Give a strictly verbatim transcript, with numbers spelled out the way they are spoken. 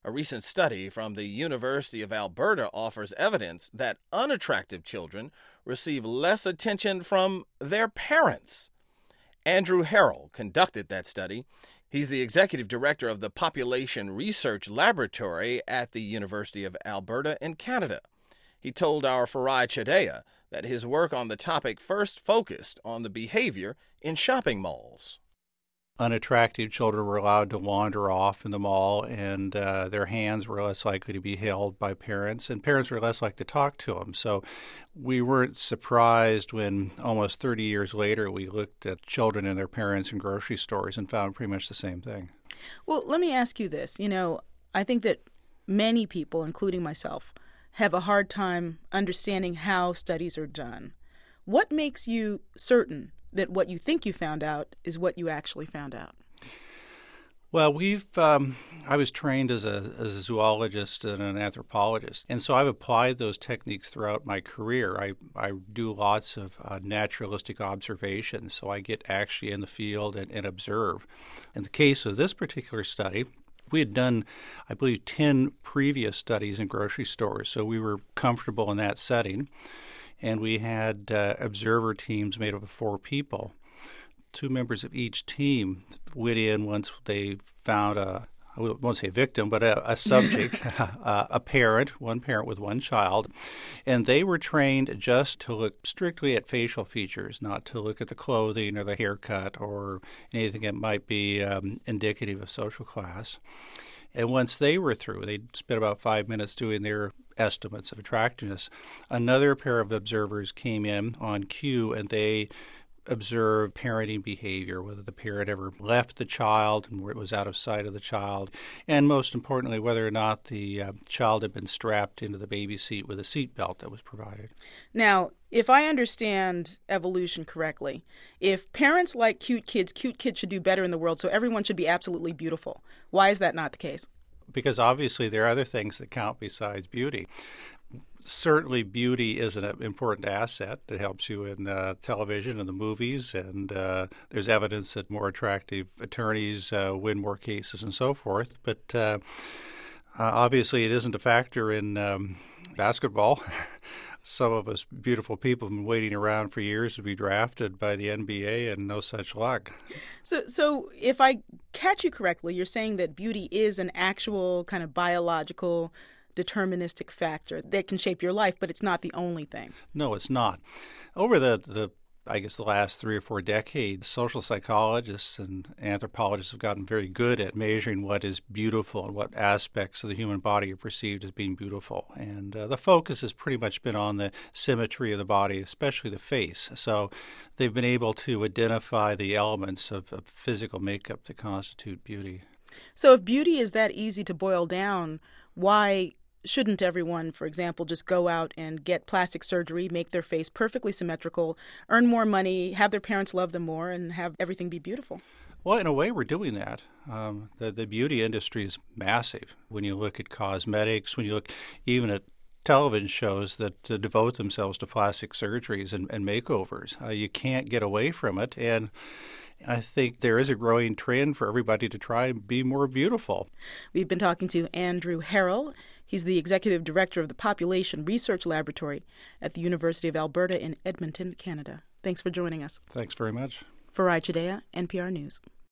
A recent study from the University of Alberta offers evidence that unattractive children receive less attention from their parents. Andrew Harrell conducted that study. He's the executive director of the Population Research Laboratory at the University of Alberta in Canada. He told our Farai Chideya that his work on the topic first focused on the behavior in shopping malls. Unattractive children were allowed to wander off in the mall, and uh, their hands were less likely to be held by parents, and parents were less likely to talk to them. So we weren't surprised when almost thirty years later we looked at children and their parents in grocery stores and found pretty much the same thing. Well, let me ask you this. You know, I think that many people, including myself, have a hard time understanding how studies are done. What makes you certain that what you think you found out is what you actually found out? Well, we've, um, I was trained as a, as a zoologist and an anthropologist, and so I've applied those techniques throughout my career. I, I do lots of uh, naturalistic observations, so I get actually in the field and, and observe. In the case of this particular study, we had done, I believe, ten previous studies in grocery stores, so we were comfortable in that setting. And we had uh, observer teams made up of four people. Two members of each team went in once they found a, I won't say a victim, but a, a subject, uh, a parent, one parent with one child. And they were trained just to look strictly at facial features, not to look at the clothing or the haircut or anything that might be um, indicative of social class. And once they were through, they spent about five minutes doing their estimates of attractiveness. Another pair of observers came in on cue, and they observed parenting behavior, whether the parent ever left the child and where it was out of sight of the child, and most importantly, whether or not the uh, child had been strapped into the baby seat with a seat belt that was provided. Now, if I understand evolution correctly, if parents like cute kids, cute kids should do better in the world, so everyone should be absolutely beautiful. Why is that not the case? Because obviously there are other things that count besides beauty. Certainly beauty is an important asset that helps you in uh, television and the movies, and uh, there's evidence that more attractive attorneys uh, win more cases and so forth. But uh, uh, obviously it isn't a factor in um, basketball. Some of us beautiful people have been waiting around for years to be drafted by the N B A and no such luck. So so if I catch you correctly, you're saying that beauty is an actual kind of biological deterministic factor that can shape your life, but it's not the only thing. No, it's not. Over the, the I guess the last three or four decades, social psychologists and anthropologists have gotten very good at measuring what is beautiful and what aspects of the human body are perceived as being beautiful. And uh, the focus has pretty much been on the symmetry of the body, especially the face. So they've been able to identify the elements of, of physical makeup that constitute beauty. So if beauty is that easy to boil down, why shouldn't everyone, for example, just go out and get plastic surgery, make their face perfectly symmetrical, earn more money, have their parents love them more, and have everything be beautiful? Well, in a way, we're doing that. Um, the, the beauty industry is massive. When you look at cosmetics, when you look even at television shows that uh, devote themselves to plastic surgeries and, and makeovers, uh, you can't get away from it. And I think there is a growing trend for everybody to try and be more beautiful. We've been talking to Andrew Harrell. He's the executive director of the Population Research Laboratory at the University of Alberta in Edmonton, Canada. Thanks for joining us. Thanks very much. Farai Chideya, N P R News.